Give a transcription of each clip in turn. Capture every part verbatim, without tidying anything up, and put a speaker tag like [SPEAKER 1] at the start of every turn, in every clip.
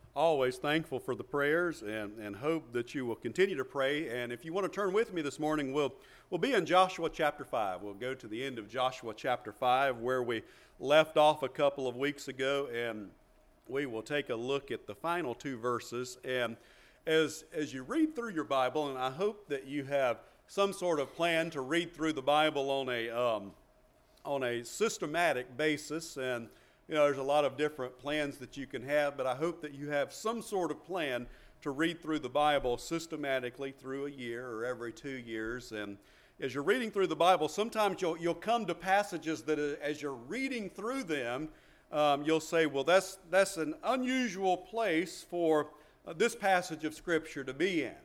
[SPEAKER 1] always thankful for the prayers and, and hope that you will continue to pray. And if you want to turn with me this morning, we'll, we'll be in Joshua chapter five. We'll go to the end of Joshua chapter five where we left off a couple of weeks ago, and we will take a look at the final two verses. And as, as you read through your Bible, and I hope that you have some sort of plan to read through the Bible on a, um, on a systematic basis, and you know, there's a lot of different plans that you can have, but I hope that you have some sort of plan to read through the Bible systematically through a year or every two years. And as you're reading through the Bible, sometimes you'll you'll come to passages that uh, as you're reading through them, um, you'll say, well, that's that's an unusual place for uh, this passage of Scripture to be in.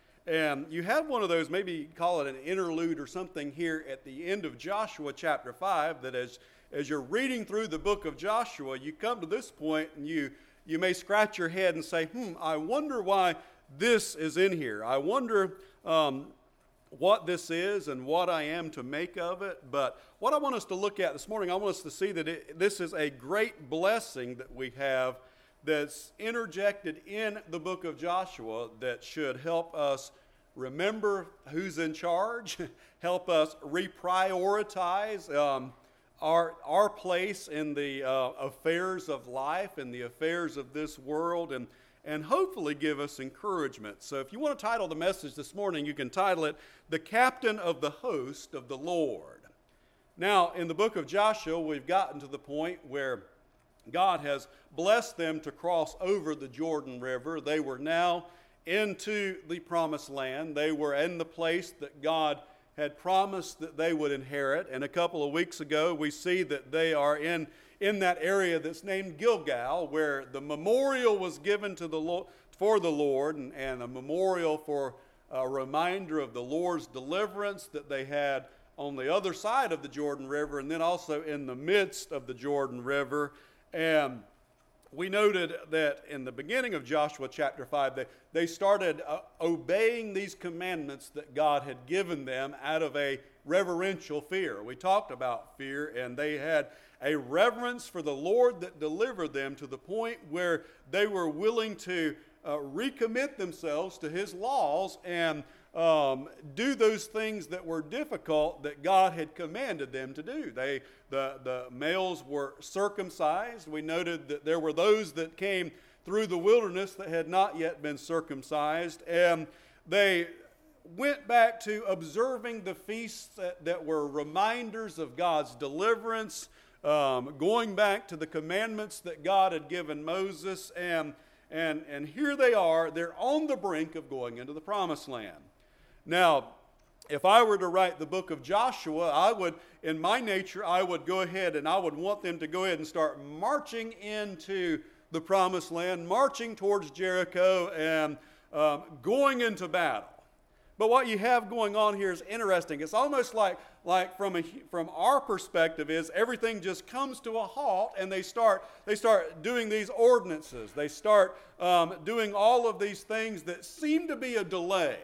[SPEAKER 1] And you have one of those, maybe call it an interlude or something here at the end of Joshua chapter five, that as As you're reading through the book of Joshua, you come to this point and you, you may scratch your head and say, hmm, I wonder why this is in here. I wonder um, what this is and what I am to make of it. But what I want us to look at this morning, I want us to see that it, this is a great blessing that we have that's interjected in the book of Joshua that should help us remember who's in charge, help us reprioritize um Our, our place in the uh, affairs of life and the affairs of this world, and, and hopefully give us encouragement. So if you want to title the message this morning, you can title it, The Captain of the Host of the Lord. Now, in the book of Joshua, we've gotten to the point where God has blessed them to cross over the Jordan River. They were now into the promised land. They were in the place that God had promised that they would inherit. And a couple of weeks ago, we see that they are in, in that area that's named Gilgal, where the memorial was given to the Lord, for the Lord, and, and a memorial for a reminder of the Lord's deliverance that they had on the other side of the Jordan River, and then also in the midst of the Jordan River. And we noted that in the beginning of Joshua chapter five, they, they started uh, obeying these commandments that God had given them out of a reverential fear. We talked about fear, and they had a reverence for the Lord that delivered them to the point where they were willing to uh, recommit themselves to His laws and Um, do those things that were difficult that God had commanded them to do. They, the, the males were circumcised. We noted that there were those that came through the wilderness that had not yet been circumcised. And they went back to observing the feasts that, that were reminders of God's deliverance, um, going back to the commandments that God had given Moses. And, and, and here they are. They're on the brink of going into the promised land. Now, if I were to write the book of Joshua, I would, in my nature, I would go ahead and I would want them to go ahead and start marching into the promised land, marching towards Jericho and um, going into battle. But what you have going on here is interesting. It's almost like, like from, a, from our perspective is everything just comes to a halt, and they start, they start doing these ordinances. They start um, doing all of these things that seem to be a delay.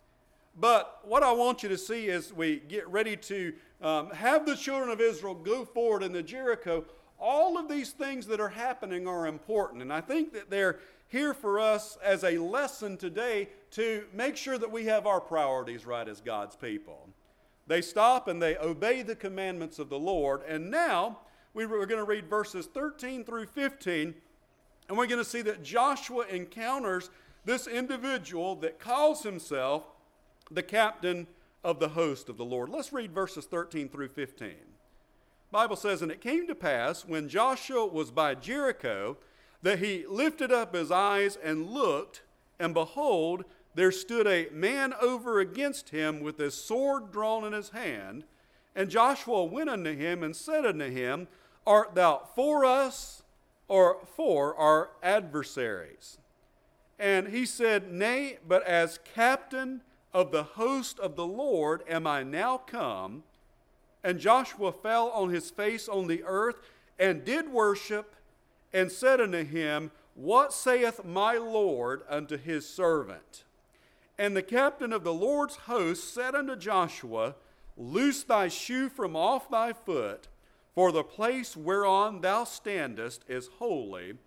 [SPEAKER 1] But what I want you to see as we get ready to um, have the children of Israel go forward into Jericho, all of these things that are happening are important. And I think that they're here for us as a lesson today to make sure that we have our priorities right as God's people. They stop and they obey the commandments of the Lord. And now we we're going to read verses thirteen through fifteen. And we're going to see that Joshua encounters this individual that calls himself the captain of the host of the Lord. Let's read verses thirteen through fifteen. The Bible says, And it came to pass, when Joshua was by Jericho, that he lifted up his eyes and looked, and behold, there stood a man over against him with his sword drawn in his hand. And Joshua went unto him and said unto him, Art thou for us, or for our adversaries? And he said, Nay, but as captain of the host of the Lord am I now come. And Joshua fell on his face on the earth, and did worship, and said unto him, What saith my Lord unto his servant? And the captain of the Lord's host said unto Joshua, Loose thy shoe from off thy foot, for the place whereon thou standest is holy.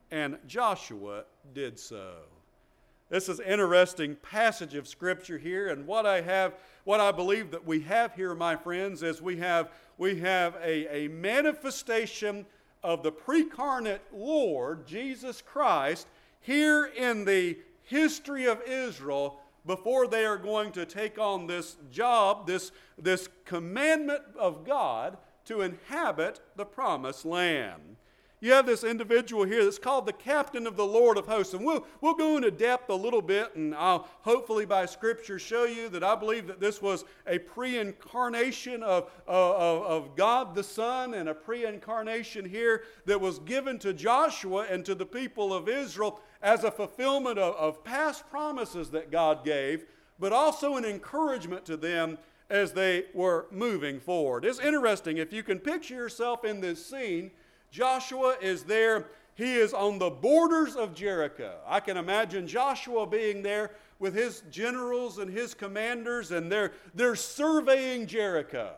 [SPEAKER 1] and Joshua did so. This is an interesting passage of Scripture here, and what I have, what I believe that we have here, my friends, is we have we have a, a manifestation of the pre-incarnate Lord, Jesus Christ, here in the history of Israel before they are going to take on this job, this, this commandment of God to inhabit the promised land. You have this individual here that's called the captain of the Lord of hosts. And we'll, we'll go into depth a little bit, and I'll hopefully by Scripture show you that I believe that this was a pre-incarnation of, of, of God the Son, and a pre-incarnation here that was given to Joshua and to the people of Israel as a fulfillment of, of past promises that God gave, but also an encouragement to them as they were moving forward. It's interesting, if you can picture yourself in this scene. Joshua is there. He is on the borders of Jericho. I can imagine Joshua being there with his generals and his commanders, and they're, they're surveying Jericho.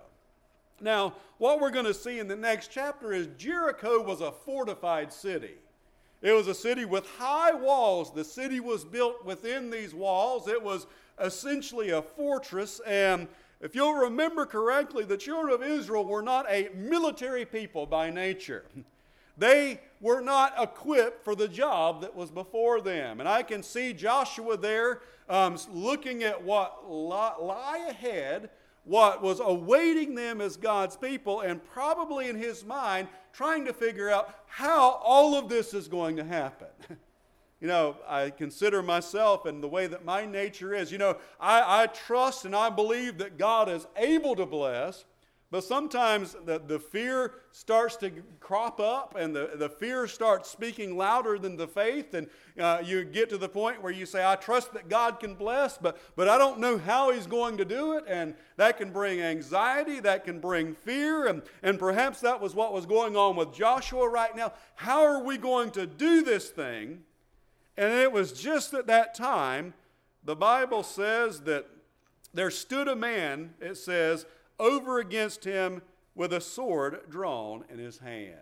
[SPEAKER 1] Now, what we're going to see in the next chapter is Jericho was a fortified city. It was a city with high walls. The city was built within these walls. It was essentially a fortress, and if you'll remember correctly, the children of Israel were not a military people by nature. They were not equipped for the job that was before them. And I can see Joshua there um, looking at what lie ahead, what was awaiting them as God's people, and probably in his mind trying to figure out how all of this is going to happen. You know, I consider myself and the way that my nature is, you know, I, I trust and I believe that God is able to bless, but sometimes the, the fear starts to crop up, and the, the fear starts speaking louder than the faith, and uh, you get to the point where you say, I trust that God can bless, but, but I don't know how He's going to do it, and that can bring anxiety, that can bring fear, and, and perhaps that was what was going on with Joshua right now. How are we going to do this thing? And it was just at that time, the Bible says that there stood a man, it says, over against him with a sword drawn in his hand.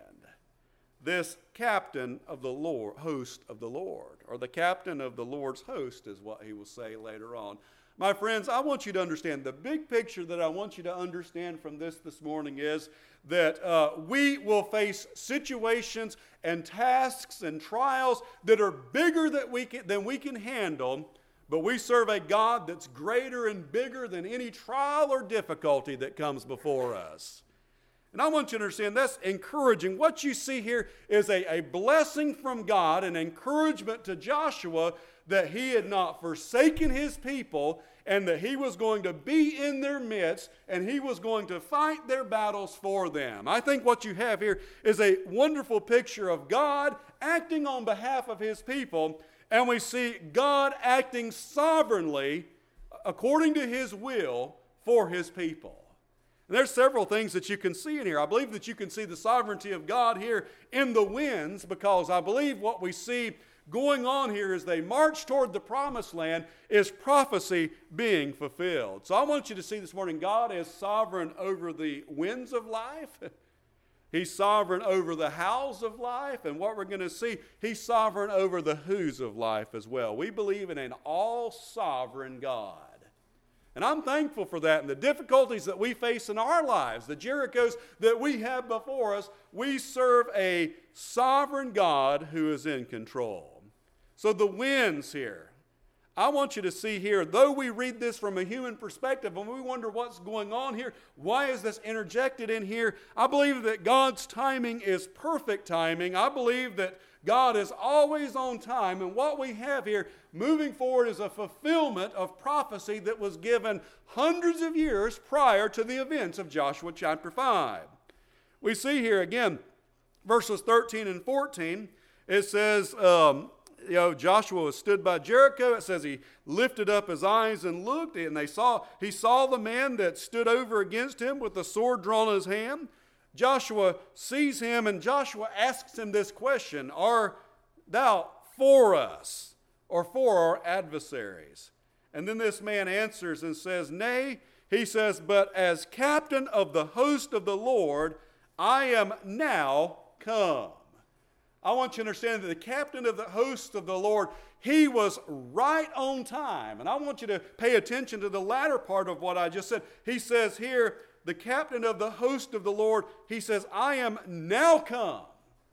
[SPEAKER 1] This captain of the Lord, host of the Lord, or the captain of the Lord's host is what he will say later on. My friends, I want you to understand, the big picture that I want you to understand from this this morning is that uh, we will face situations and tasks and trials that are bigger that we can, than we can handle, but we serve a God that's greater and bigger than any trial or difficulty that comes before us. And I want you to understand that's encouraging. What you see here is a, a blessing from God, an encouragement to Joshua that he had not forsaken his people, and that he was going to be in their midst, and he was going to fight their battles for them. I think what you have here is a wonderful picture of God acting on behalf of his people, and we see God acting sovereignly according to his will for his people. And there's several things that you can see in here. I believe that you can see the sovereignty of God here in the winds, because I believe what we see going on here as they march toward the promised land is prophecy being fulfilled. So I want you to see this morning, God is sovereign over the winds of life. He's sovereign over the hows of life. And what we're going to see, He's sovereign over the who's of life as well. We believe in an all-sovereign God. And I'm thankful for that. And the difficulties that we face in our lives, the Jerichos that we have before us, we serve a sovereign God who is in control. So the winds here, I want you to see here, though we read this from a human perspective and we wonder what's going on here, why is this interjected in here? I believe that God's timing is perfect timing. I believe that God is always on time, and what we have here moving forward is a fulfillment of prophecy that was given hundreds of years prior to the events of Joshua chapter five. We see here again, verses thirteen and fourteen, it says, um, you know, Joshua stood by Jericho. It says he lifted up his eyes and looked, and they saw he saw the man that stood over against him with the sword drawn in his hand. Joshua sees him, and Joshua asks him this question: Are thou for us or for our adversaries? And then this man answers and says, Nay. He says, But as captain of the host of the Lord, I am now come. I want you to understand that the captain of the host of the Lord, he was right on time. And I want you to pay attention to the latter part of what I just said. He says here, the captain of the host of the Lord, he says, I am now come.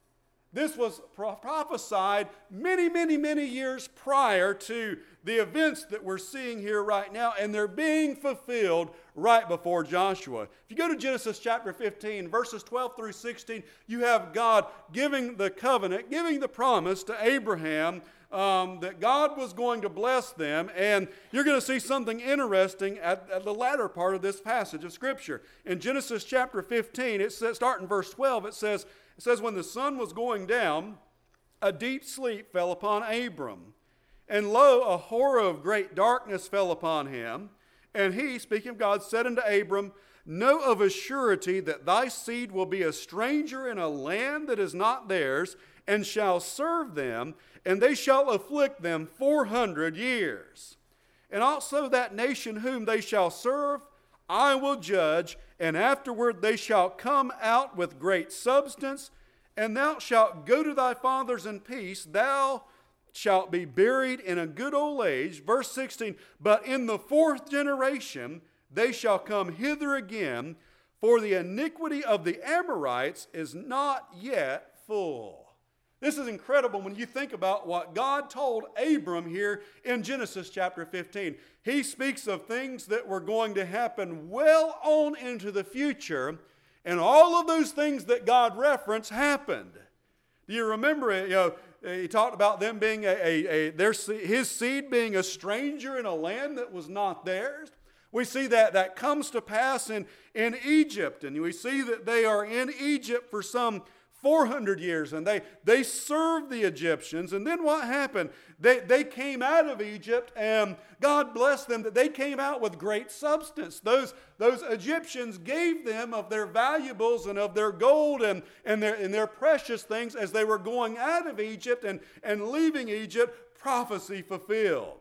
[SPEAKER 1] This was prophesied many, many, many years prior to the events that we're seeing here right now, and they're being fulfilled right before Joshua. If you go to Genesis chapter fifteen, verses twelve through sixteen, you have God giving the covenant, giving the promise to Abraham um, that God was going to bless them, and you're going to see something interesting at, at the latter part of this passage of Scripture. In Genesis chapter fifteen, it says, starting in verse twelve, it says, it says, when the sun was going down, a deep sleep fell upon Abram. And lo, a horror of great darkness fell upon him. And he, speaking of God, said unto Abram, know of a surety that thy seed will be a stranger in a land that is not theirs, and shall serve them, and they shall afflict them four hundred years. And also that nation whom they shall serve, I will judge, and afterward they shall come out with great substance, and thou shalt go to thy fathers in peace, thou shalt be buried in a good old age. Verse sixteen, but in the fourth generation they shall come hither again, for the iniquity of the Amorites is not yet full. This is incredible when you think about what God told Abram here in Genesis chapter fifteen. He speaks of things that were going to happen well on into the future, and all of those things that God referenced happened. Do you remember it? You know, he talked about them being a, a, a their his seed being a stranger in a land that was not theirs. We see that that comes to pass in, in Egypt, and we see that they are in Egypt for some four hundred years, and they, they served the Egyptians. And then what happened? They, they came out of Egypt, and God blessed them that they came out with great substance. Those, those Egyptians gave them of their valuables and of their gold and, and, their, and their precious things as they were going out of Egypt and, and leaving Egypt, prophecy fulfilled.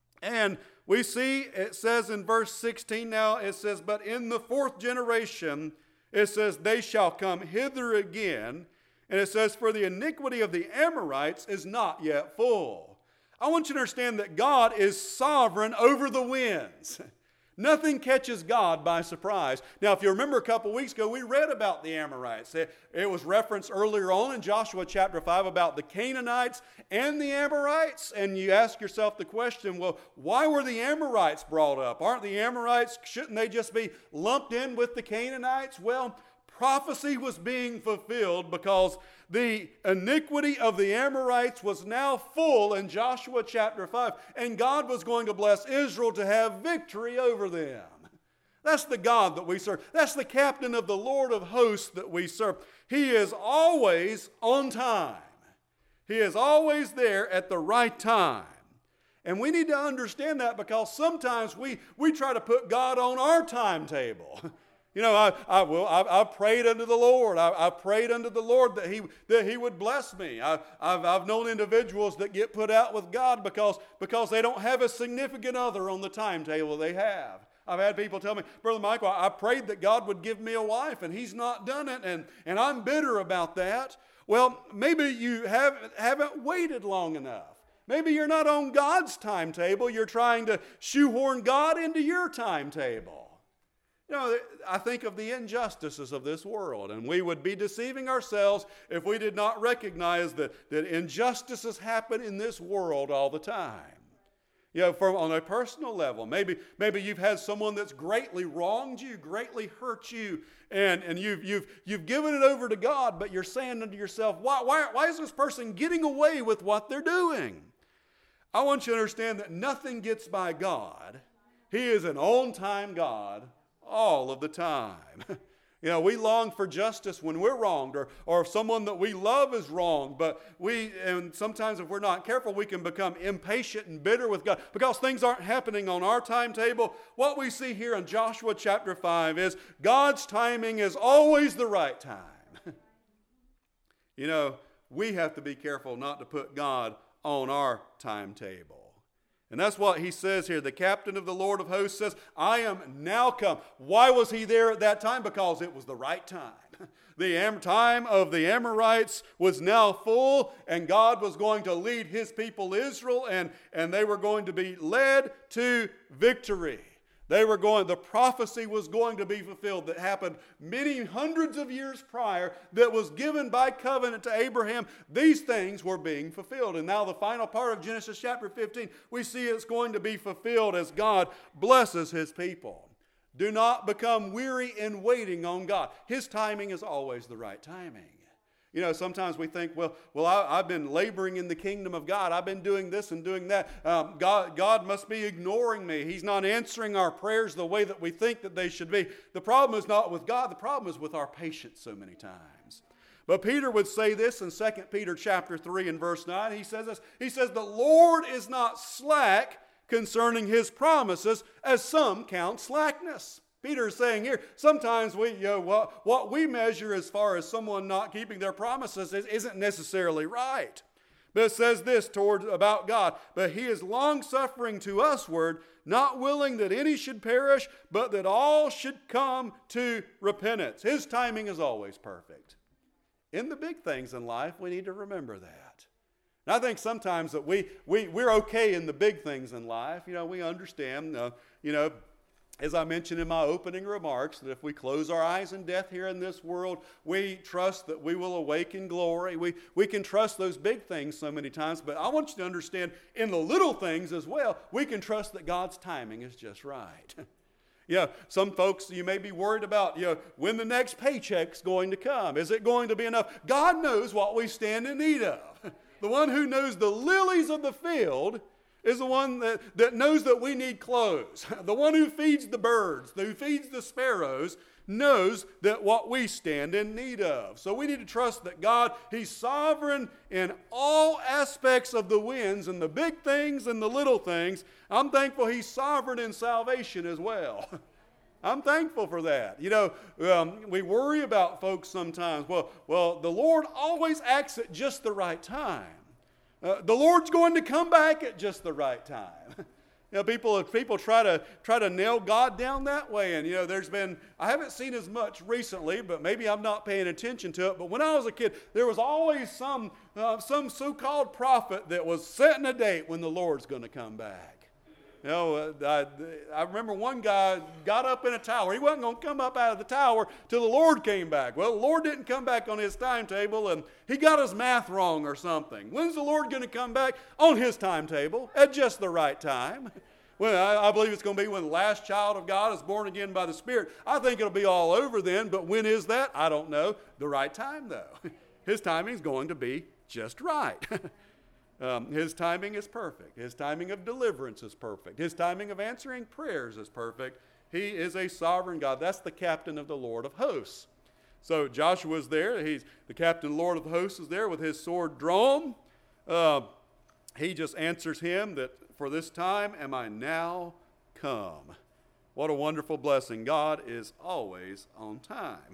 [SPEAKER 1] And we see, it says in verse sixteen now, it says, but in the fourth generation, it says, they shall come hither again. And it says, for the iniquity of the Amorites is not yet full. I want you to understand that God is sovereign over the winds. Nothing catches God by surprise. Now, if you remember a couple weeks ago, we read about the Amorites. It, it was referenced earlier on in Joshua chapter five about the Canaanites and the Amorites. And you ask yourself the question, well, why were the Amorites brought up? Aren't the Amorites, shouldn't they just be lumped in with the Canaanites? Well, prophecy was being fulfilled because the iniquity of the Amorites was now full in Joshua chapter five, and God was going to bless Israel to have victory over them. That's the God that we serve. That's the captain of the Lord of hosts that we serve. He is always on time. He is always there at the right time. And we need to understand that because sometimes we, we try to put God on our timetable. You know, I, I will. I, I prayed unto the Lord. I, I prayed unto the Lord that He that He would bless me. I, I've I've known individuals that get put out with God because because they don't have a significant other on the timetable they have. I've had people tell me, Brother Michael, I prayed that God would give me a wife, and He's not done it, and and I'm bitter about that. Well, maybe you haven't haven't waited long enough. Maybe you're not on God's timetable. You're trying to shoehorn God into your timetable. You know, I think of the injustices of this world, and we would be deceiving ourselves if we did not recognize that, that injustices happen in this world all the time. You know, from on a personal level, maybe maybe you've had someone that's greatly wronged you, greatly hurt you, and, and you've you've you've given it over to God, but you're saying unto yourself, why why why is this person getting away with what they're doing? I want you to understand that nothing gets by God. He is an on-time God all of the time. You know, we long for justice when we're wronged, or, or if someone that we love is wronged, but we, and sometimes if we're not careful, we can become impatient and bitter with God because things aren't happening on our timetable. What we see here in Joshua chapter five is God's timing is always the right time. You know, we have to be careful not to put God on our timetable. And that's what he says here. The captain of the Lord of hosts says, I am now come. Why was he there at that time? Because it was the right time. The am- time of the Amorites was now full, and God was going to lead his people Israel, and, and they were going to be led to victory. They were going, the prophecy was going to be fulfilled that happened many hundreds of years prior, that was given by covenant to Abraham. These things were being fulfilled. And now the final part of Genesis chapter fifteen, we see it's going to be fulfilled as God blesses his people. Do not become weary in waiting on God. His timing is always the right timing. You know, sometimes we think, well, well, I, I've been laboring in the kingdom of God. I've been doing this and doing that. Um, God, God must be ignoring me. He's not answering our prayers the way that we think that they should be. The problem is not with God. The problem is with our patience so many times. But Peter would say this in Second Peter chapter three and verse nine. He says this. He says, the Lord is not slack concerning his promises, as some count slackness. Peter is saying here, sometimes we, you know, what, what we measure as far as someone not keeping their promises is, isn't necessarily right. But it says this toward about God, but he is long-suffering to usward, not willing that any should perish, but that all should come to repentance. His timing is always perfect. In the big things in life, we need to remember that. And I think sometimes that we, we, we're okay in the big things in life. You know, we understand, uh, you know, as I mentioned in my opening remarks, that if we close our eyes in death here in this world, we trust that we will awake in glory. We, we can trust those big things so many times, but I want you to understand in the little things as well, we can trust that God's timing is just right. You know, some folks, you may be worried about, you know, when the next paycheck's going to come. Is it going to be enough? God knows what we stand in need of. The one who knows the lilies of the field is the one that, that knows that we need clothes. The one who feeds the birds, who feeds the sparrows, knows that what we stand in need of. So we need to trust that God, he's sovereign in all aspects of the winds and the big things and the little things. I'm thankful he's sovereign in salvation as well. I'm thankful for that. You know, um, we worry about folks sometimes. Well, well, the Lord always acts at just the right time. Uh, the Lord's going to come back at just the right time. You know, people people try to try to nail God down that way, and you know, there's been, I haven't seen as much recently, but maybe I'm not paying attention to it. But when I was a kid, there was always some uh, some so-called prophet that was setting a date when the Lord's going to come back. You know, uh, I, I remember one guy got up in a tower. He wasn't going to come up out of the tower till the Lord came back. Well, the Lord didn't come back on his timetable, and he got his math wrong or something. When's the Lord going to come back? On his timetable, at just the right time. Well, I, I believe it's going to be when the last child of God is born again by the Spirit. I think it'll be all over then, but when is that? I don't know. The right time, though. His timing is going to be just right. Um, his timing is perfect. His timing of deliverance is perfect. His timing of answering prayers is perfect. He is a sovereign God. That's the captain of the Lord of hosts. So Joshua's there. He's the captain, Lord of hosts, is there with his sword drawn. Uh, he just answers him that for this time am I now come. What a wonderful blessing. God is always on time.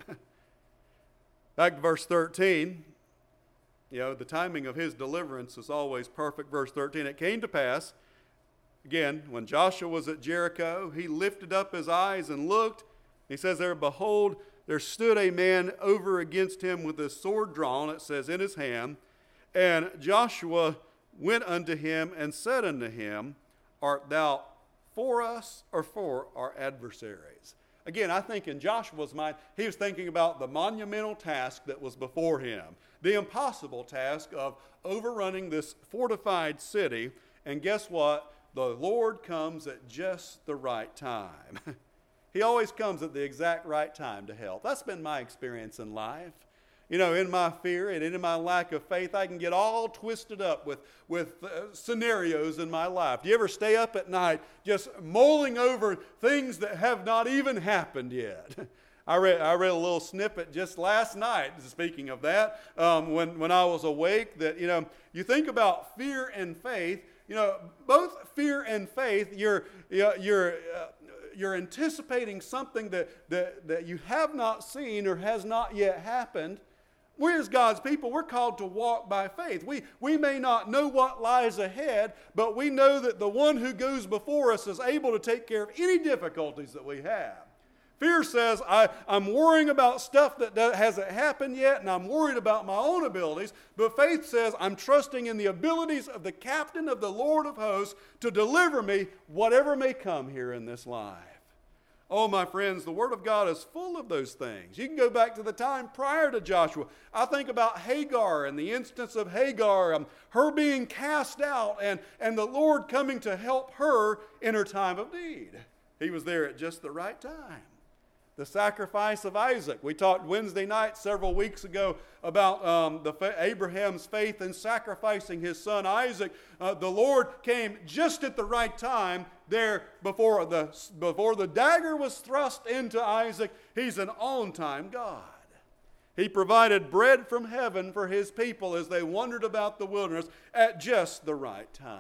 [SPEAKER 1] Back to verse thirteen. You know, the timing of his deliverance is always perfect. Verse thirteen, it came to pass, again, when Joshua was at Jericho, he lifted up his eyes and looked. He says there, behold, there stood a man over against him with his sword drawn, it says, in his hand. And Joshua went unto him and said unto him, art thou for us or for our adversaries? Again, I think in Joshua's mind, he was thinking about the monumental task that was before him, the impossible task of overrunning this fortified city. And guess what? The Lord comes at just the right time. He always comes at the exact right time to help. That's been my experience in life. You know, in my fear and in my lack of faith, I can get all twisted up with, with uh, scenarios in my life. Do you ever stay up at night just mulling over things that have not even happened yet? I read, I read a little snippet just last night, speaking of that, um, when, when I was awake, that, you know, you think about fear and faith. You know, both fear and faith, you're, you're, uh, you're anticipating something that, that, that you have not seen or has not yet happened. We as God's people, we're called to walk by faith. We, we may not know what lies ahead, but we know that the one who goes before us is able to take care of any difficulties that we have. Fear says, I, I'm worrying about stuff that do, hasn't happened yet, and I'm worried about my own abilities. But faith says, I'm trusting in the abilities of the captain of the Lord of hosts to deliver me whatever may come here in this life. Oh, my friends, the Word of God is full of those things. You can go back to the time prior to Joshua. I think about Hagar and the instance of Hagar, um, her being cast out, and, and the Lord coming to help her in her time of need. He was there at just the right time. The sacrifice of Isaac. We talked Wednesday night several weeks ago about um, the Abraham's faith in sacrificing his son Isaac. Uh, the Lord came just at the right time there before the, before the dagger was thrust into Isaac. He's an on-time God. He provided bread from heaven for his people as they wandered about the wilderness at just the right time.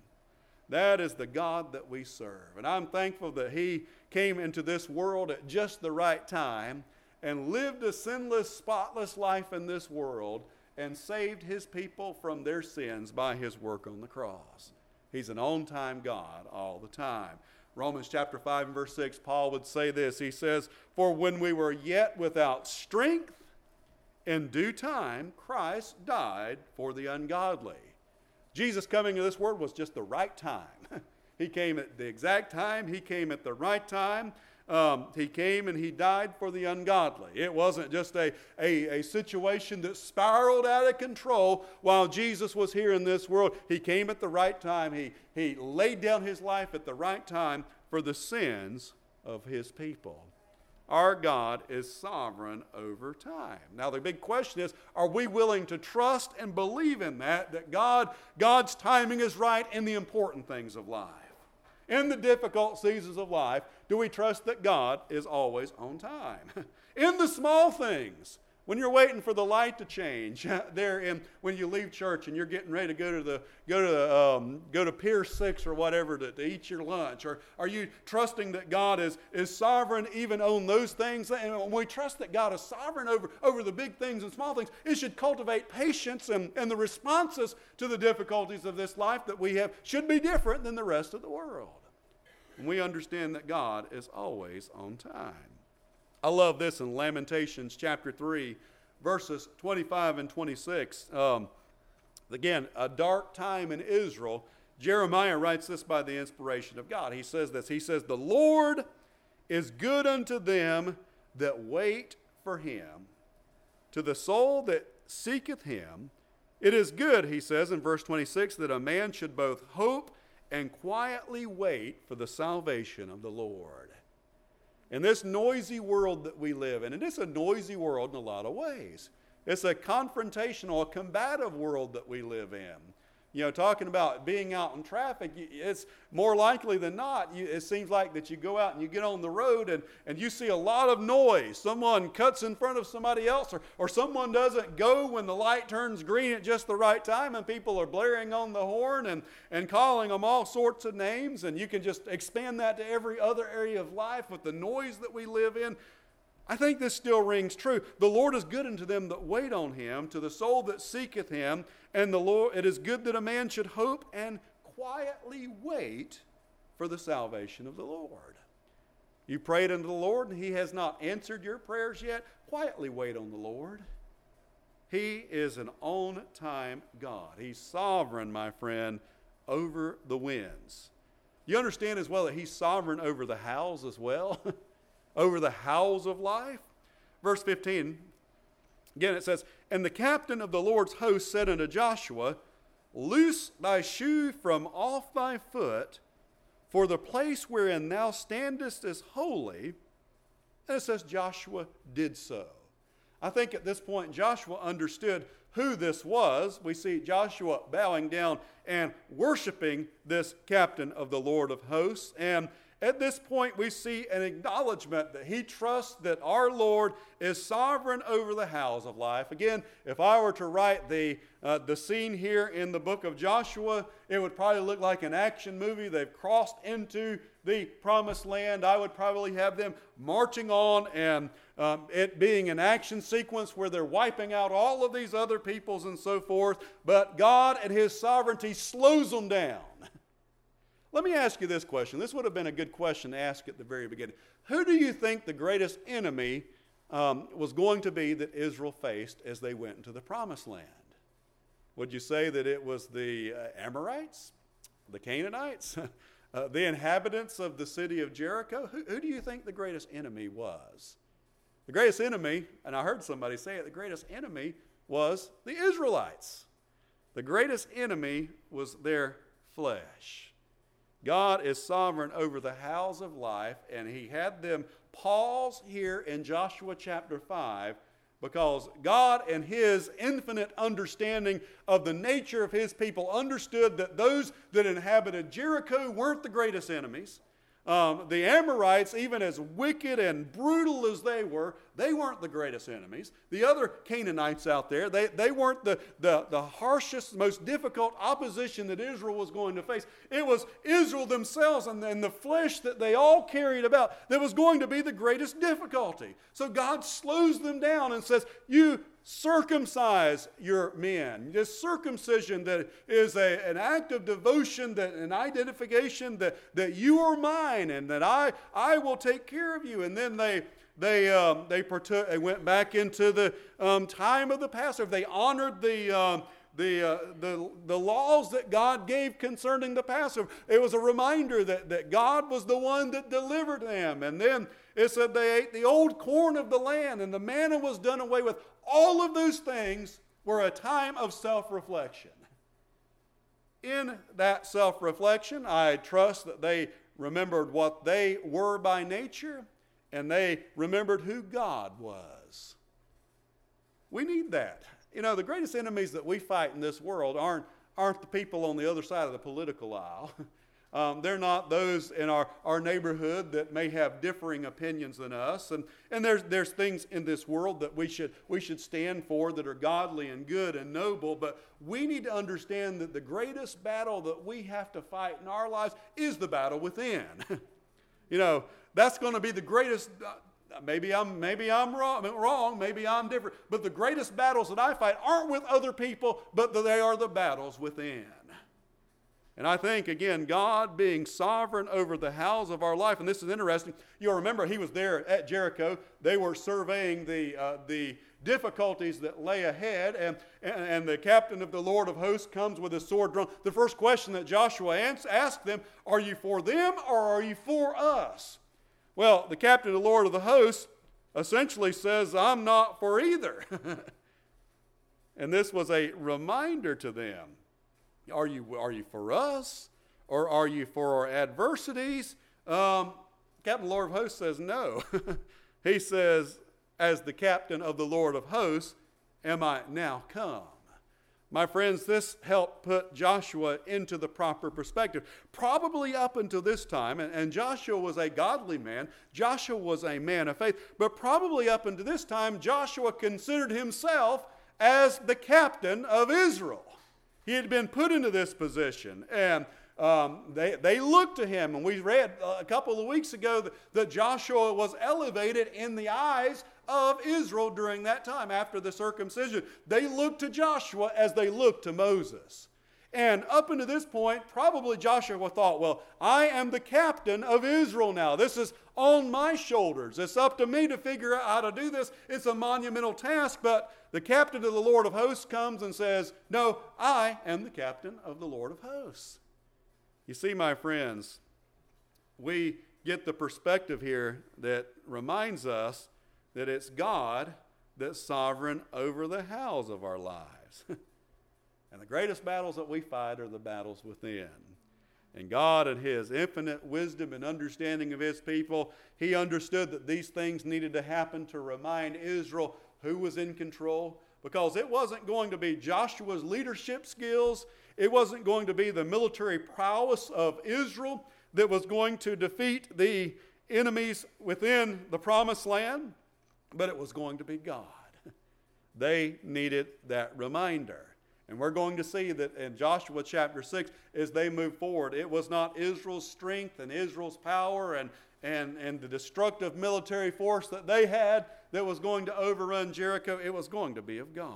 [SPEAKER 1] That is the God that we serve. And I'm thankful that he came into this world at just the right time and lived a sinless, spotless life in this world and saved his people from their sins by his work on the cross. He's an on-time God all the time. Romans chapter five and verse six, Paul would say this. He says, "For when we were yet without strength, in due time Christ died for the ungodly." Jesus coming to this world was just the right time. He came at the exact time. He came at the right time. Um, he came and he died for the ungodly. It wasn't just a, a, a situation that spiraled out of control while Jesus was here in this world. He came at the right time. He, he laid down his life at the right time for the sins of his people. Our God is sovereign over time. Now the big question is, are we willing to trust and believe in that, that God, God's timing is right in the important things of life? In the difficult seasons of life, do we trust that God is always on time? In the small things, when you're waiting for the light to change, there in when you leave church and you're getting ready to go to the go to um, go to Pier Six or whatever to, to eat your lunch, or are you trusting that God is is sovereign even on those things? And when we trust that God is sovereign over over the big things and small things, it should cultivate patience, and, and the responses to the difficulties of this life that we have should be different than the rest of the world. And we understand that God is always on time. I love this in Lamentations chapter three, verses twenty-five and twenty-six. Um, again, a dark time in Israel. Jeremiah writes this by the inspiration of God. He says this. He says, "The Lord is good unto them that wait for him, to the soul that seeketh him. It is good," he says in verse twenty-six, "that a man should both hope and quietly wait for the salvation of the Lord." In this noisy world that we live in, and it's a noisy world in a lot of ways. It's a confrontational, a combative world that we live in. You know, talking about being out in traffic, it's more likely than not, you, it seems like that you go out and you get on the road and, and you see a lot of noise. Someone cuts in front of somebody else, or, or someone doesn't go when the light turns green at just the right time, and people are blaring on the horn and, and calling them all sorts of names. And you can just expand that to every other area of life with the noise that we live in. I think this still rings true. The Lord is good unto them that wait on him, to the soul that seeketh him. And the Lord, it is good that a man should hope and quietly wait for the salvation of the Lord. You prayed unto the Lord and he has not answered your prayers yet. Quietly wait on the Lord. He is an on-time God. He's sovereign, my friend, over the winds. You understand as well that he's sovereign over the howls as well? Over the howls of life? Verse fifteen, again it says, "And the captain of the Lord's host said unto Joshua, Loose thy shoe from off thy foot, for the place wherein thou standest is holy." And it says Joshua did so. I think at this point Joshua understood who this was. We see Joshua bowing down and worshiping this captain of the Lord of hosts. And at this point, we see an acknowledgement that he trusts that our Lord is sovereign over the howls of life. Again, if I were to write the, uh, the scene here in the book of Joshua, it would probably look like an action movie. They've crossed into the promised land. I would probably have them marching on and um, it being an action sequence where they're wiping out all of these other peoples and so forth, but God and His sovereignty slows them down. Let me ask you this question. This would have been a good question to ask at the very beginning. Who do you think the greatest enemy um, was going to be that Israel faced as they went into the Promised Land? Would you say that it was the uh, Amorites, the Canaanites, uh, the inhabitants of the city of Jericho? Who, who do you think the greatest enemy was? The greatest enemy, and I heard somebody say it, the greatest enemy was the Israelites. The greatest enemy was their flesh. God is sovereign over the house of life, and He had them pause here in Joshua chapter five because God and His infinite understanding of the nature of His people understood that those that inhabited Jericho weren't the greatest enemies. Um, the Amorites, even as wicked and brutal as they were, they weren't the greatest enemies. The other Canaanites out there, they, they weren't the, the, the harshest, most difficult opposition that Israel was going to face. It was Israel themselves and, and the flesh that they all carried about that was going to be the greatest difficulty. So God slows them down and says, you circumcise your men. This circumcision that is a, an act of devotion, that an identification that, that you are mine and that I, I will take care of you. And then they they um, they partook, they went back into the um, time of the Passover. They honored the um, the, uh, the the laws that God gave concerning the Passover. It was a reminder that, that God was the one that delivered them. And then it said they ate the old corn of the land and the manna was done away with. All of those things were a time of self-reflection. In that self-reflection, I trust that they remembered what they were by nature and they remembered who God was. We need that. You know, the greatest enemies that we fight in this world aren't, aren't the people on the other side of the political aisle. Um, they're not those in our, our neighborhood that may have differing opinions than us. And, and there's, there's things in this world that we should, we should stand for that are godly and good and noble. But we need to understand that the greatest battle that we have to fight in our lives is the battle within. You know, that's going to be the greatest. Uh, maybe I'm, maybe I'm wrong, wrong, maybe I'm different. But the greatest battles that I fight aren't with other people, but they are the battles within. And I think, again, God being sovereign over the house of our life, and this is interesting. You'll remember He was there at Jericho. They were surveying the, uh, the difficulties that lay ahead, and, and, and the captain of the Lord of hosts comes with his sword drawn. The first question that Joshua asked them, are you for them or are you for us? Well, the captain of the Lord of the hosts essentially says, I'm not for either. And this was a reminder to them. Are you, are you for us or are you for our adversities? Um, Captain of the Lord of Hosts says no. He says, as the captain of the Lord of Hosts, am I now come? My friends, this helped put Joshua into the proper perspective. Probably up until this time, and, and Joshua was a godly man, Joshua was a man of faith, but probably up until this time, Joshua considered himself as the captain of Israel. He had been put into this position, and um, they, they looked to him. And we read a couple of weeks ago that, that Joshua was elevated in the eyes of Israel during that time after the circumcision. They looked to Joshua as they looked to Moses. And up until this point, probably Joshua thought, well, I am the captain of Israel now. This is on my shoulders. It's up to me to figure out how to do this. It's a monumental task, but the captain of the Lord of hosts comes and says, no, I am the captain of the Lord of hosts. You see, my friends, we get the perspective here that reminds us that it's God that's sovereign over the house of our lives. And the greatest battles that we fight are the battles within. And God, in His infinite wisdom and understanding of His people, He understood that these things needed to happen to remind Israel who was in control. Because it wasn't going to be Joshua's leadership skills. It wasn't going to be the military prowess of Israel that was going to defeat the enemies within the promised land. But it was going to be God. They needed that reminder. And we're going to see that in Joshua chapter six, as they move forward, it was not Israel's strength and Israel's power and, and, and the destructive military force that they had that was going to overrun Jericho, it was going to be of God.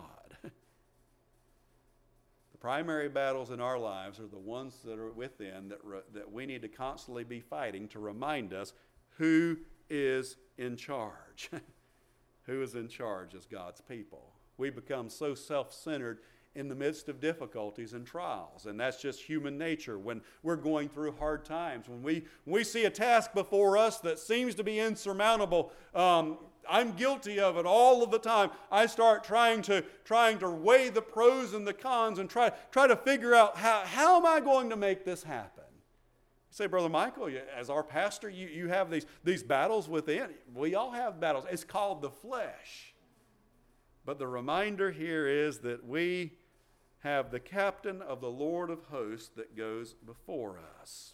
[SPEAKER 1] The primary battles in our lives are the ones that are within that, re, that we need to constantly be fighting to remind us who is in charge. Who is in charge as God's people. We become so self-centered in the midst of difficulties and trials. And that's just human nature when we're going through hard times. When we, when we see a task before us that seems to be insurmountable, um, I'm guilty of it all of the time. I start trying to trying to weigh the pros and the cons and try, try to figure out how, how am I going to make this happen? You say, Brother Michael, as our pastor, you, you have these, these battles within. We all have battles. It's called the flesh. But the reminder here is that we have the captain of the Lord of hosts that goes before us.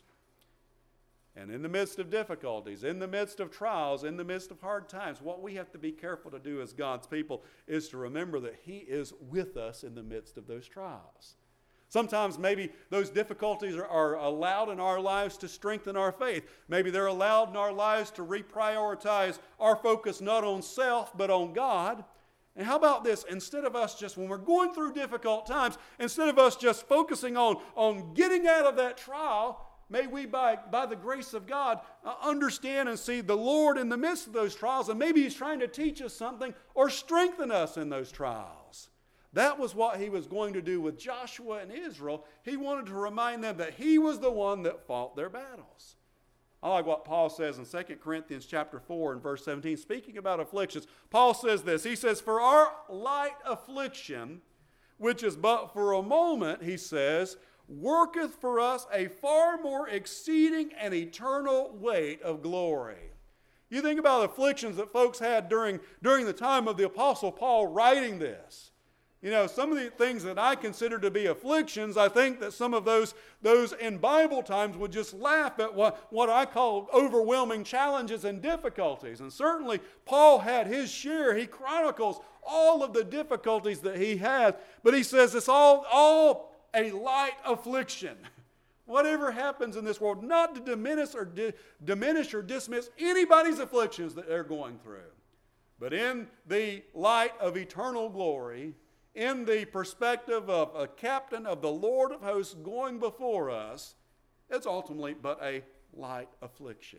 [SPEAKER 1] And in the midst of difficulties, in the midst of trials, in the midst of hard times, what we have to be careful to do as God's people is to remember that He is with us in the midst of those trials. Sometimes maybe those difficulties are, are allowed in our lives to strengthen our faith. Maybe they're allowed in our lives to reprioritize our focus not on self but on God. And how about this? Instead of us just, when we're going through difficult times, instead of us just focusing on, on getting out of that trial, may we, by, by the grace of God, uh, understand and see the Lord in the midst of those trials, and maybe He's trying to teach us something or strengthen us in those trials. That was what He was going to do with Joshua and Israel. He wanted to remind them that He was the one that fought their battles. I like what Paul says in Second Corinthians chapter four and verse seventeen, speaking about afflictions. Paul says this, he says, "For our light affliction, which is but for a moment," he says, "worketh for us a far more exceeding and eternal weight of glory." You think about afflictions that folks had during, during the time of the Apostle Paul writing this. You know, some of the things that I consider to be afflictions, I think that some of those, those in Bible times would just laugh at what, what I call overwhelming challenges and difficulties. And certainly Paul had his share. He chronicles all of the difficulties that he had. But he says it's all, all a light affliction. Whatever happens in this world, not to diminish or, di- diminish or dismiss anybody's afflictions that they're going through. But in the light of eternal glory, in the perspective of a captain of the Lord of hosts going before us, it's ultimately but a light affliction.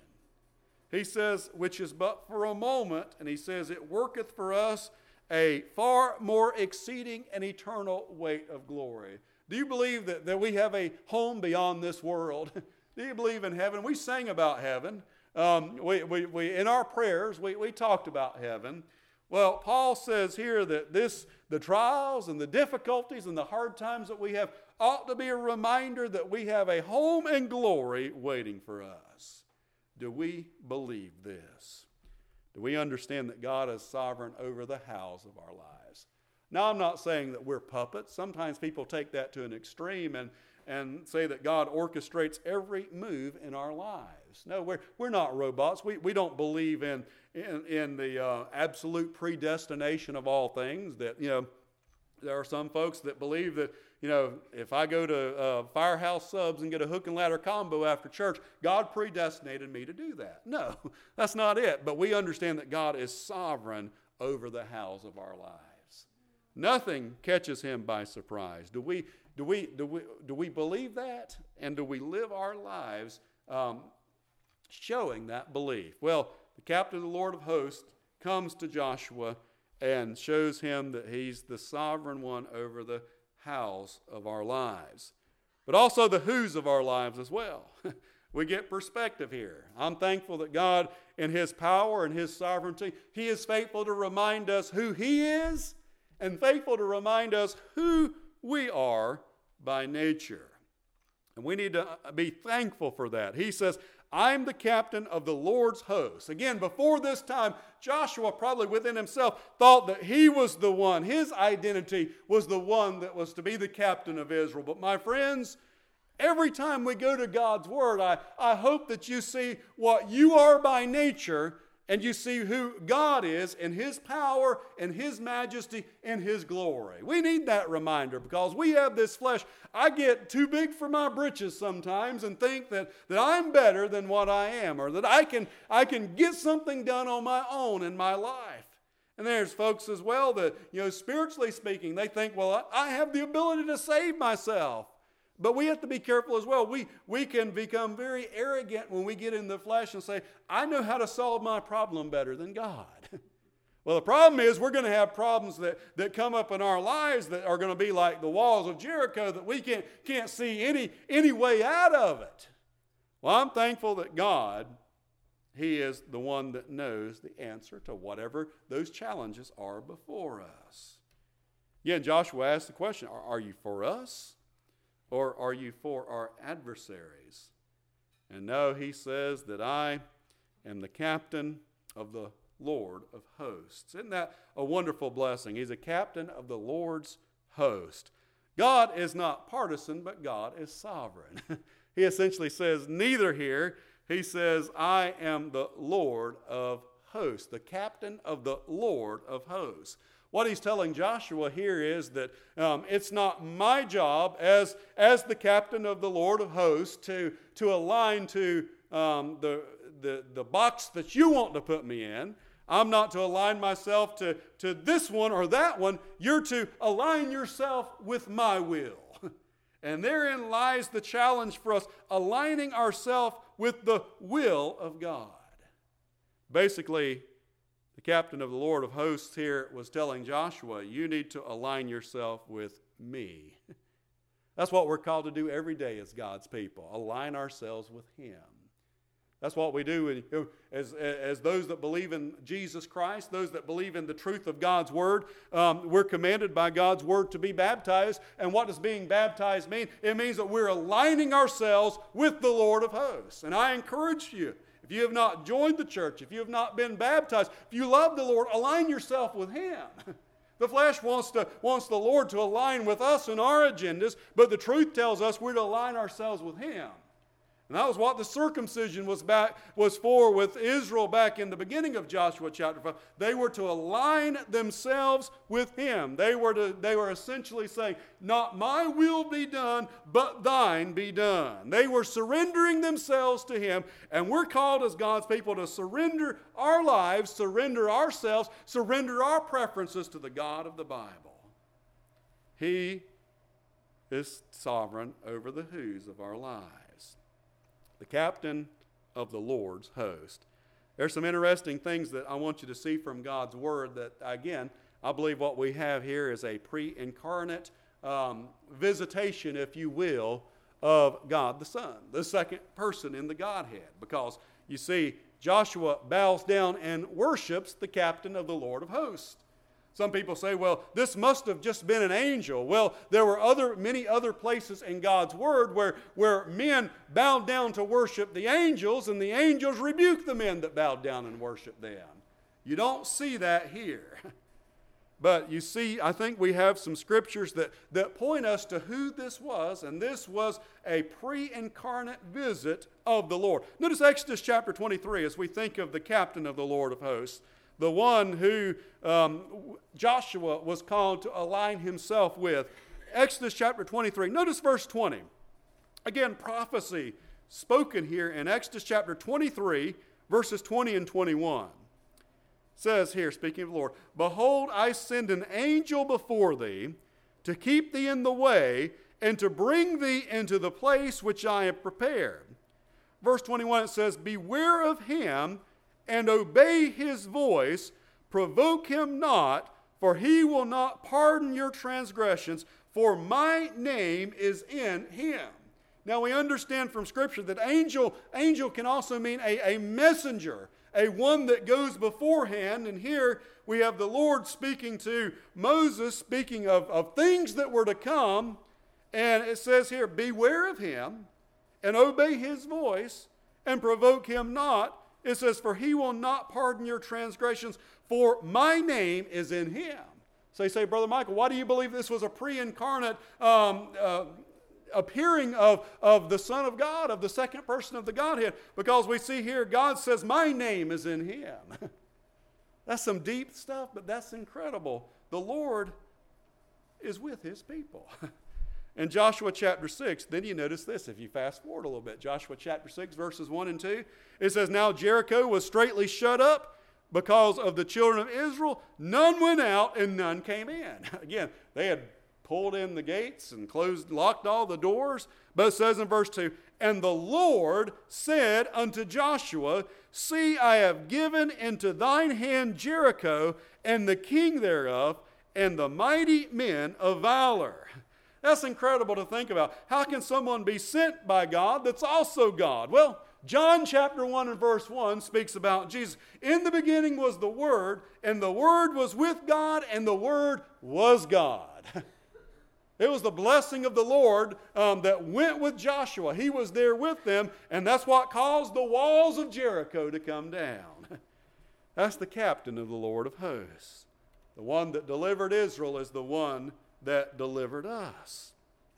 [SPEAKER 1] He says, which is but for a moment, and he says, it worketh for us a far more exceeding and eternal weight of glory. Do you believe that, that we have a home beyond this world? Do you believe in heaven? We sang about heaven. Um, we, we, we, in our prayers, we, we talked about heaven. Well, Paul says here that this, the trials and the difficulties and the hard times that we have ought to be a reminder that we have a home in glory waiting for us. Do we believe this? Do we understand that God is sovereign over the hows of our lives? Now, I'm not saying that we're puppets. Sometimes people take that to an extreme and, and say that God orchestrates every move in our lives. No, we're, we're not robots. We, we don't believe in In, in the uh, absolute predestination of all things. That, you know, there are some folks that believe that, you know, if I go to uh, Firehouse Subs and get a hook and ladder combo after church, God predestinated me to do that. No, that's not it. But we understand that God is sovereign over the hows of our lives. Nothing catches Him by surprise. Do we, do we, do we, do we believe that? And do we live our lives um, showing that belief? Well, the captain of the Lord of hosts comes to Joshua and shows him that he's the sovereign one over the hows of our lives, but also the whos of our lives as well. We get perspective here. I'm thankful that God, in His power and His sovereignty, He is faithful to remind us who He is and faithful to remind us who we are by nature. And we need to be thankful for that. He says, I'm the captain of the Lord's hosts. Again, before this time, Joshua probably within himself thought that he was the one. His identity was the one that was to be the captain of Israel. But my friends, every time we go to God's Word, I, I hope that you see what you are by nature and you see who God is in His power and His majesty and His glory. We need that reminder because we have this flesh. I get too big for my britches sometimes and think that, that I'm better than what I am, or that I can, I can get something done on my own in my life. And there's folks as well that, you know, spiritually speaking, they think, well, I have the ability to save myself. But we have to be careful as well. We, we can become very arrogant when we get in the flesh and say, I know how to solve my problem better than God. Well, the problem is we're going to have problems that, that come up in our lives that are going to be like the walls of Jericho that we can't, can't see any, any way out of it. Well, I'm thankful that God, He is the one that knows the answer to whatever those challenges are before us. Again, Joshua asked the question, are, are you for us? Or are you for our adversaries? And no, he says that I am the captain of the Lord of hosts. Isn't that a wonderful blessing? He's a captain of the Lord's host. God is not partisan, but God is sovereign. He essentially says neither here. He says, I am the Lord of hosts, the captain of the Lord of hosts. What he's telling Joshua here is that um, it's not my job as, as the captain of the Lord of hosts to, to align to um, the, the, the box that you want to put me in. I'm not to align myself to, to this one or that one. You're to align yourself with my will. And therein lies the challenge for us, aligning ourselves with the will of God. Basically, the captain of the Lord of hosts here was telling Joshua, you need to align yourself with me. That's what we're called to do every day as God's people, align ourselves with Him. That's what we do as, as those that believe in Jesus Christ, those that believe in the truth of God's Word. Um, we're commanded by God's Word to be baptized. And what does being baptized mean? It means that we're aligning ourselves with the Lord of hosts. And I encourage you, if you have not joined the church, if you have not been baptized, if you love the Lord, align yourself with Him. The flesh wants to wants the Lord to align with us and our agendas, but the truth tells us we're to align ourselves with Him. And that was what the circumcision was back was for with Israel back in the beginning of Joshua chapter five. They were to align themselves with Him. They were to they were essentially saying, not my will be done, but thine be done. They were surrendering themselves to Him, and we're called as God's people to surrender our lives, surrender ourselves, surrender our preferences to the God of the Bible. He is sovereign over the who's of our lives. The captain of the Lord's host. There's some interesting things that I want you to see from God's Word that, again, I believe what we have here is a pre-incarnate um, visitation, if you will, of God the Son, the second person in the Godhead. Because, you see, Joshua bows down and worships the captain of the Lord of hosts. Some people say, well, this must have just been an angel. Well, there were other many other places in God's Word where, where men bowed down to worship the angels, and the angels rebuked the men that bowed down and worshiped them. You don't see that here. But you see, I think we have some scriptures that, that point us to who this was, and this was a pre-incarnate visit of the Lord. Notice Exodus chapter twenty-three as we think of the captain of the Lord of hosts. The one who um, Joshua was called to align himself with. Exodus chapter twenty-three. Notice verse twenty. Again, prophecy spoken here in Exodus chapter twenty-three, verses twenty and twenty-one. It says here, speaking of the Lord, behold, I send an angel before thee to keep thee in the way and to bring thee into the place which I have prepared. Verse twenty-one, it says, beware of him and obey his voice, provoke him not, for he will not pardon your transgressions, for my name is in him. Now we understand from Scripture that angel, angel can also mean a, a messenger, a one that goes beforehand. And here we have the Lord speaking to Moses, speaking of, of things that were to come. And it says here, beware of him and obey his voice and provoke him not. It says, for he will not pardon your transgressions, for my name is in him. So you say, Brother Michael, why do you believe this was a pre-incarnate um, uh, appearing of, of the Son of God, of the second person of the Godhead, because we see here God says, my name is in him. That's some deep stuff, but that's incredible. The Lord is with his people. In Joshua chapter six, then you notice this, if you fast forward a little bit. Joshua chapter six, verses one and two, it says, now Jericho was straitly shut up because of the children of Israel. None went out and none came in. Again, they had pulled in the gates and closed, locked all the doors. But it says in verse two, and the Lord said unto Joshua, see, I have given into thine hand Jericho, and the king thereof, and the mighty men of valor. That's incredible to think about. How can someone be sent by God that's also God? Well, John chapter one and verse one speaks about Jesus. In the beginning was the Word, and the Word was with God, and the Word was God. It was the blessing of the Lord um, that went with Joshua. He was there with them, and that's what caused the walls of Jericho to come down. That's the captain of the Lord of hosts. The one that delivered Israel is the one that delivered us.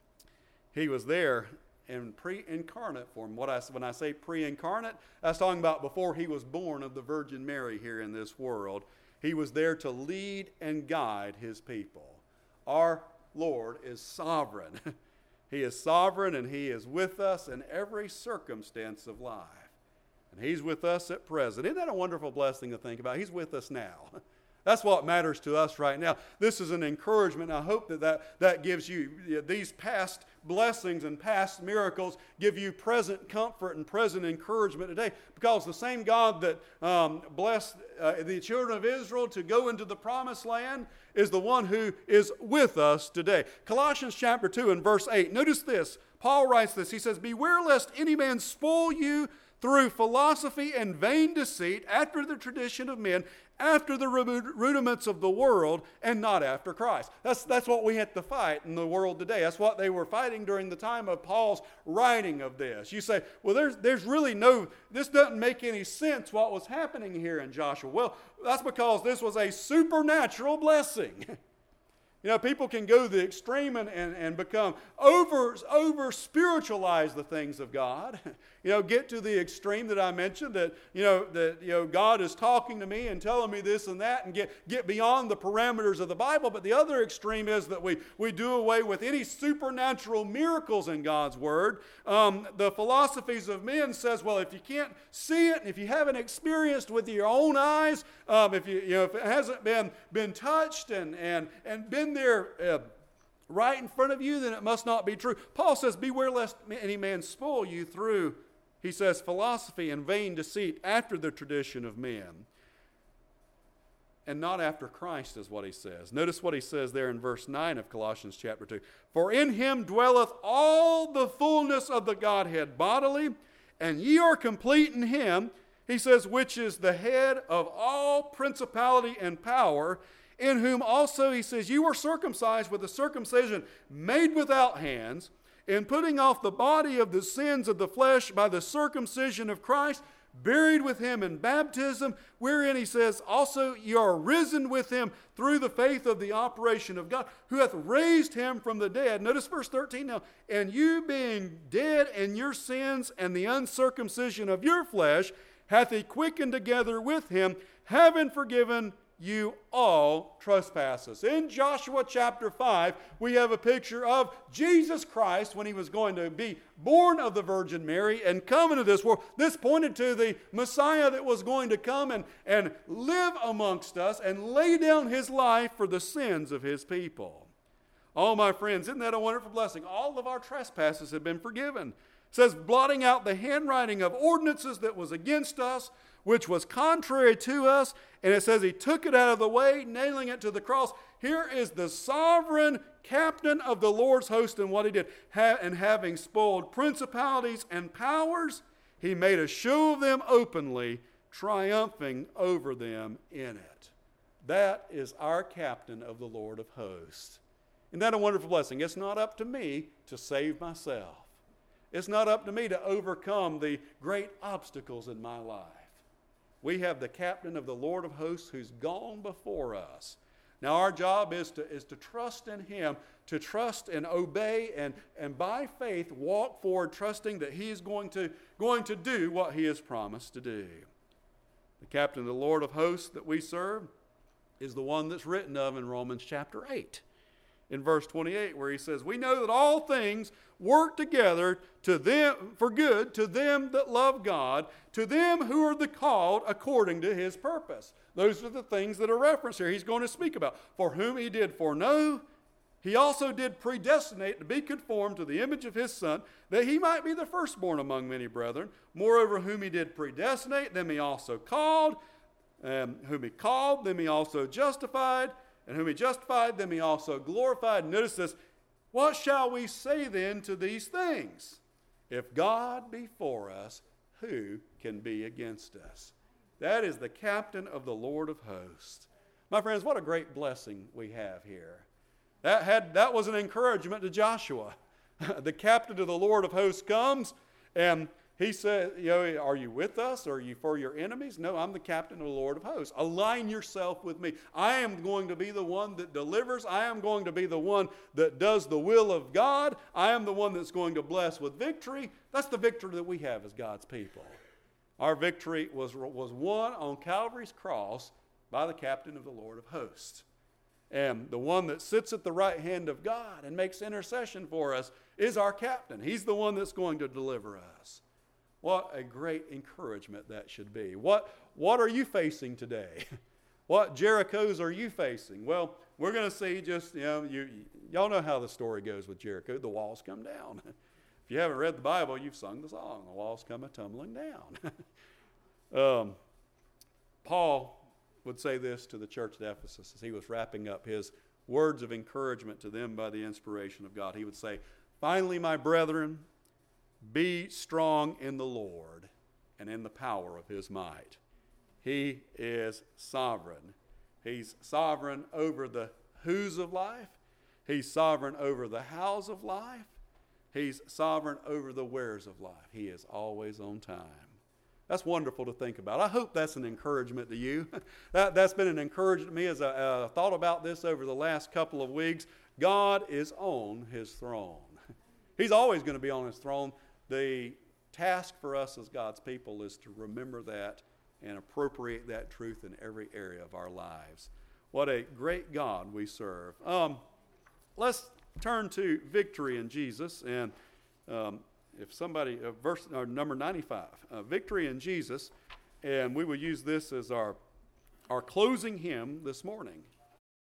[SPEAKER 1] He was there in pre-incarnate form. What I, when I say pre-incarnate, that's talking about before he was born of the Virgin Mary here in this world. He was there to lead and guide his people. Our Lord is sovereign. He is sovereign, and he is with us in every circumstance of life. And he's with us at present. Isn't that a wonderful blessing to think about? He's with us now. That's what matters to us right now. This is an encouragement. I hope that that, that gives you, these past blessings and past miracles give you present comfort and present encouragement today. Because the same God that um, blessed uh, the children of Israel to go into the promised land is the one who is with us today. Colossians chapter two and verse eight. Notice this. Paul writes this. He says, beware lest any man spoil you through philosophy and vain deceit, after the tradition of men, after the rudiments of the world, and not after Christ. That's, that's what we have to fight in the world today. That's what they were fighting during the time of Paul's writing of this. You say, well, there's, there's really no, this doesn't make any sense what was happening here in Joshua. Well, that's because this was a supernatural blessing. You know, people can go to the extreme and, and, and become over, over spiritualize the things of God. You know, get to the extreme that I mentioned, that, you know, that, you know, God is talking to me and telling me this and that, and get, get beyond the parameters of the Bible. But the other extreme is that we, we do away with any supernatural miracles in God's Word. Um, the philosophies of men says, well, if you can't see it, and if you haven't experienced with your own eyes, um, if you, you know, if it hasn't been, been touched and, and, and been there uh, right in front of you, then it must not be true. Paul says, beware lest any man spoil you through, he says, philosophy and vain deceit, after the tradition of men, and not after Christ, is what he says. Notice what he says there in verse nine of Colossians chapter two. For in him dwelleth all the fullness of the Godhead bodily, and ye are complete in him, he says, which is the head of all principality and power, in whom also, he says, you were circumcised with a circumcision made without hands, in putting off the body of the sins of the flesh by the circumcision of Christ, buried with him in baptism, wherein, he says, also you are risen with him through the faith of the operation of God, who hath raised him from the dead. Notice verse thirteen now. And you being dead in your sins and the uncircumcision of your flesh, hath he quickened together with him, having forgiven you all trespasses. In Joshua chapter five, we have a picture of Jesus Christ when he was going to be born of the Virgin Mary and come into this world. This pointed to the Messiah that was going to come and, and live amongst us and lay down his life for the sins of his people. Oh, my friends, isn't that a wonderful blessing? All of our trespasses have been forgiven. It says, blotting out the handwriting of ordinances that was against us, which was contrary to us, and it says he took it out of the way, nailing it to the cross. Here is the sovereign captain of the Lord's host and what he did. Ha- and having spoiled principalities and powers, he made a show of them openly, triumphing over them in it. That is our captain of the Lord of hosts. Isn't that a wonderful blessing? It's not up to me to save myself. It's not up to me to overcome the great obstacles in my life. We have the captain of the Lord of hosts who's gone before us. Now our job is to, is to trust in him, to trust and obey, and, and by faith walk forward, trusting that he is going to, going to do what he has promised to do. The captain, the Lord of hosts that we serve, is the one that's written of in Romans chapter eight. In verse twenty-eight, where he says, we know that all things work together to them for good to them that love God, to them who are the called according to his purpose. Those are the things that are referenced here. He's going to speak about. For whom he did foreknow, he also did predestinate to be conformed to the image of his Son, that he might be the firstborn among many brethren. Moreover, whom he did predestinate, them he also called. And whom he called, them he also justified. And whom he justified, them he also glorified. Notice this. What shall we say then to these things? If God be for us, who can be against us? That is the captain of the Lord of hosts. My friends, what a great blessing we have here. That, had, that was an encouragement to Joshua. The captain of the Lord of hosts comes, and he said, you know, are you with us? Or are you for your enemies? No, I'm the captain of the Lord of hosts. Align yourself with me. I am going to be the one that delivers. I am going to be the one that does the will of God. I am the one that's going to bless with victory. That's the victory that we have as God's people. Our victory was, was won on Calvary's cross by the captain of the Lord of hosts. And the one that sits at the right hand of God and makes intercession for us is our captain. He's the one that's going to deliver us. What a great encouragement that should be. What, what are you facing today? What Jerichos are you facing? Well, we're going to see just, you know, you, y'all know how the story goes with Jericho. The walls come down. If you haven't read the Bible, you've sung the song. The walls come a-tumbling down. um, Paul would say this to the church at Ephesus as he was wrapping up his words of encouragement to them by the inspiration of God. He would say, finally, my brethren, be strong in the Lord and in the power of his might. He is sovereign. He's sovereign over the who's of life. He's sovereign over the hows of life. He's sovereign over the wheres of life. He is always on time. That's wonderful to think about. I hope that's an encouragement to you. that, that's been an encouragement to me as I uh, thought about this over the last couple of weeks. God is on his throne. He's always going to be on his throne. The task for us as God's people is to remember that and appropriate that truth in every area of our lives. What a great God we serve. Um, let's turn to victory in Jesus. And um, if somebody, uh, verse uh, number ninety-five, uh, victory in Jesus. And we will use this as our, our closing hymn this morning.